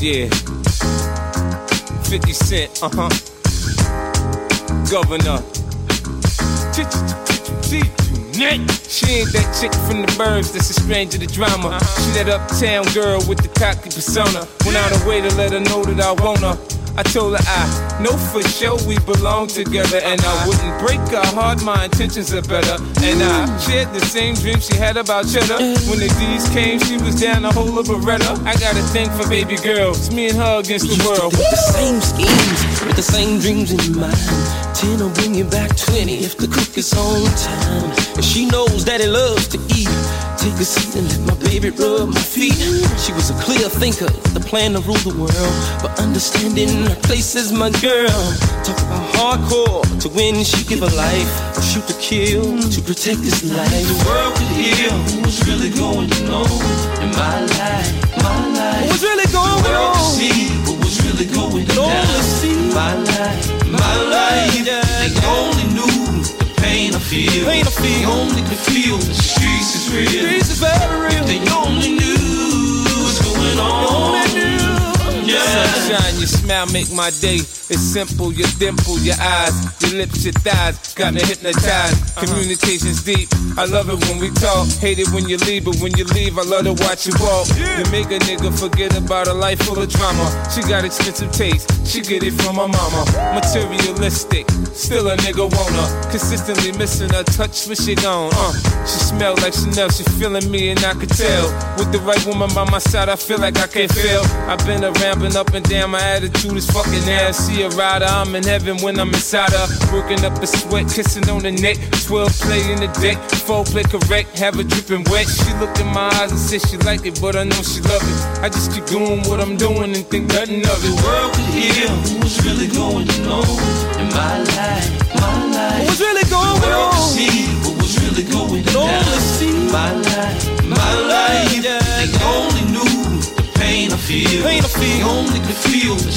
Yeah. 50 Cent, Governor. She ain't that chick from the burbs that's a stranger to drama. She that uptown girl with the cocky persona. Went out her way to let her know that I want her. I told her I know for sure we belong together, and I wouldn't break her heart, my intentions are better. And I shared the same dream she had about cheddar. When the D's came, she was down the whole of Beretta. I got a thing for baby girls, me and her against the world. With the same schemes, with the same dreams in your mind. 10 will bring you back 20 if the cook is on time. And she knows daddy loves to eat. Take a seat and let my baby rub my feet. She was a clear thinker, the plan to rule the world, but understanding her place as my girl. Talk about hardcore, to win she give her life, or shoot to kill, to protect this life. The world could hear what's really going on in my life, my life. What's really going on? The world could see what was really going down. My life, my life. They only knew the pain I feel. They only could feel the streets is real. The streets is very real. They only knew what's going on. Yeah. Sunshine, your smile make my day. It's simple, your dimple, your eyes, your lips, your thighs, got me hypnotized. Communication's deep, I love it when we talk. Hate it when you leave, but when you leave, I love to watch you walk. You make a nigga forget about a life full of drama. She got expensive taste, she get it from her mama. Materialistic, still a nigga want her. Consistently missing her touch when she gone. She smell like Chanel, she feeling me and I could tell. With the right woman by my side, I feel like I can't fail. I've been around, been up and down, my attitude is fucking ass. See a rider, I'm in heaven when I'm inside her. Working up a sweat, kissing on the neck. 12 play in the deck, 4 play correct, have her dripping wet. She looked in my eyes and said she like it, but I know she love it. I just keep doing what I'm doing and think nothing of it. The world could hear what's really going on in my life, my life. What's really going on? The world could see what was really going down. My life, my life. They only knew the pain I feel. They only could feel the